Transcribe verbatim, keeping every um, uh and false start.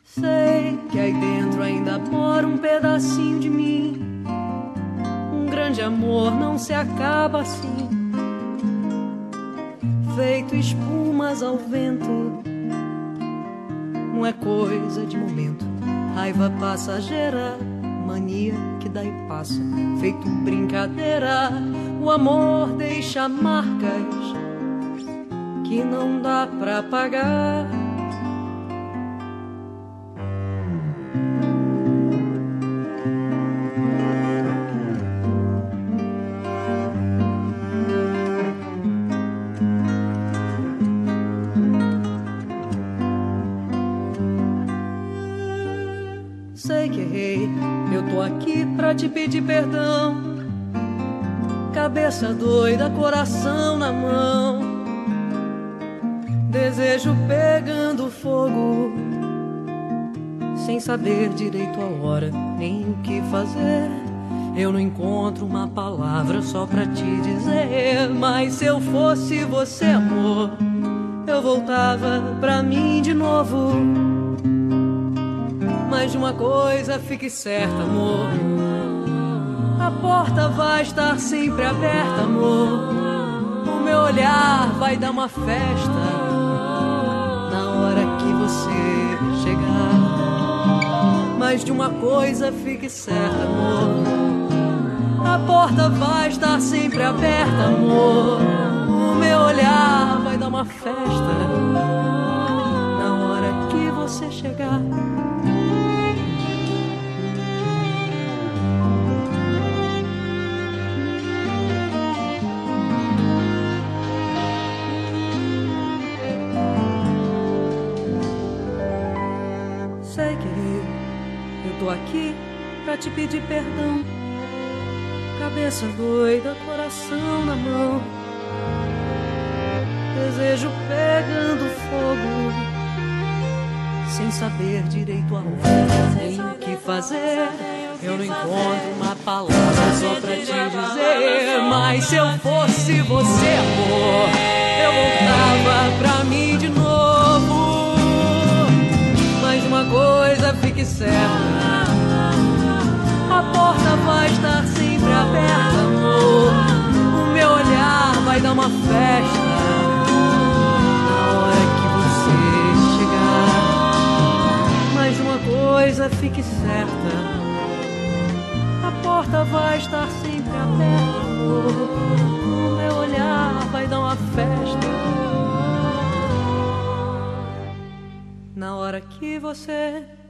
Sei que aí dentro ainda mora um pedacinho de mim. Um grande amor não se acaba assim, feito espumas ao vento. Não é coisa de momento, raiva passageira, mania que dá e passa, feito brincadeira. O amor deixa marcas que não dá pra apagar. Sei que errei, eu tô aqui pra te pedir perdão. Cabeça doida, coração na mão, desejo pegando fogo, sem saber direito a hora nem o que fazer. Eu não encontro uma palavra só pra te dizer, mas se eu fosse você, amor, eu voltava pra mim de novo. Mas de uma coisa fique certa, amor, a porta vai estar sempre aberta, amor. O meu olhar vai dar uma festa na hora que você chegar. Mas de uma coisa fique certa, amor, a porta vai estar sempre aberta, amor. O meu olhar vai dar uma festa na hora que você chegar. Sei que eu tô aqui pra te pedir perdão. Cabeça doida, coração na mão, desejo pegando fogo, sem saber direito aonde nem o que fazer. Eu não encontro uma palavra só pra te dizer, mas se eu fosse você, amor, eu voltava pra mim de novo. Mas uma coisa fique certa, a porta vai estar sempre aberta, amor. O meu olhar vai dar uma festa na hora que você chegar. Mas uma coisa fique certa, a porta vai estar sempre aberta, amor. O meu olhar vai dar uma festa na hora que você